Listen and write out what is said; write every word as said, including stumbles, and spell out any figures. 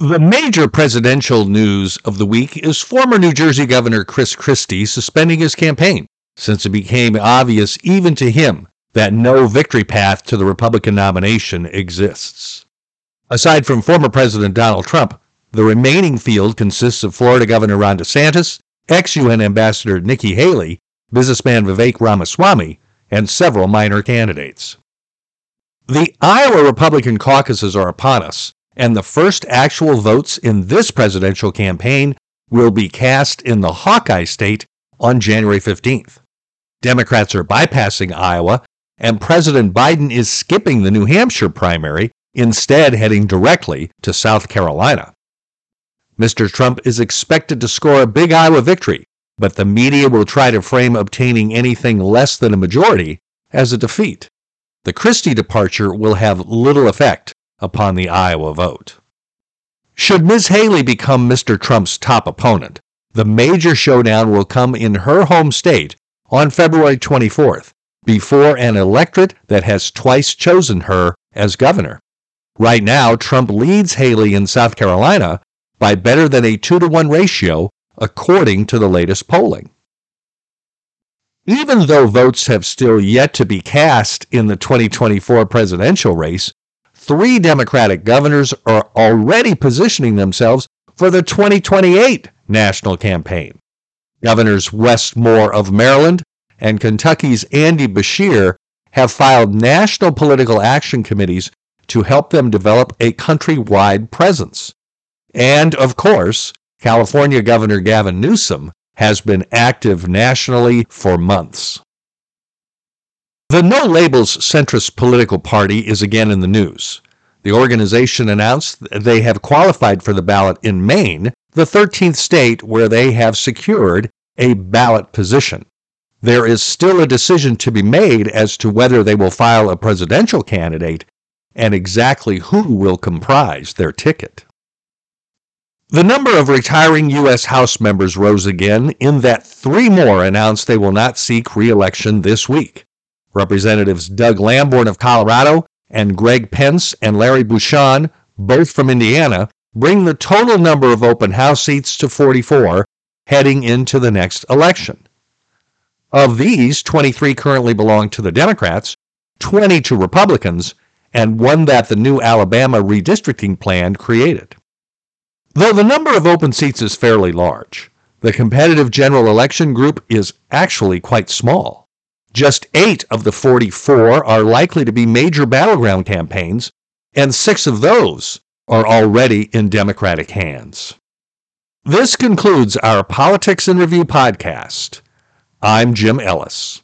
The major presidential news of the week is former New Jersey Governor Chris Christie suspending his campaign, since it became obvious even to him that no victory path to the Republican nomination exists. Aside from former President Donald Trump, the remaining field consists of Florida Governor Ron DeSantis, ex-U N Ambassador Nikki Haley, businessman Vivek Ramaswamy, and several minor candidates. The Iowa Republican caucuses are upon us, and the first actual votes in this presidential campaign will be cast in the Hawkeye state on January fifteenth. Democrats are bypassing Iowa, and President Biden is skipping the New Hampshire primary, instead heading directly to South Carolina. Mister Trump is expected to score a big Iowa victory, but the media will try to frame obtaining anything less than a majority as a defeat. The Christie departure will have little effect upon the Iowa vote. Should Miz Haley become Mister Trump's top opponent, the major showdown will come in her home state on February twenty-fourth, before an electorate that has twice chosen her as governor. Right now, Trump leads Haley in South Carolina by better than a two to one ratio, according to the latest polling. Even though votes have still yet to be cast in the twenty twenty-four presidential race, three Democratic governors are already positioning themselves for the twenty twenty-eight national campaign. Governors Wes Moore of Maryland and Kentucky's Andy Beshear have filed national political action committees to help them develop a countrywide presence. And, of course, California Governor Gavin Newsom has been active nationally for months. The No Labels centrist political party is again in the news. The organization announced they have qualified for the ballot in Maine, the thirteenth state where they have secured a ballot position. There is still a decision to be made as to whether they will file a presidential candidate and exactly who will comprise their ticket. The number of retiring U S House members rose again, in that three more announced they will not seek re-election this week. Representatives Doug Lamborn of Colorado and Greg Pence and Larry Bucshon, both from Indiana, bring the total number of open House seats to forty-four, heading into the next election. Of these, twenty-three currently belong to the Democrats, twenty to Republicans, and one that the new Alabama redistricting plan created. Though the number of open seats is fairly large, the competitive general election group is actually quite small. Just eight of the forty-four are likely to be major battleground campaigns, and six of those are already in Democratic hands. This concludes our Politics in Review podcast. I'm Jim Ellis.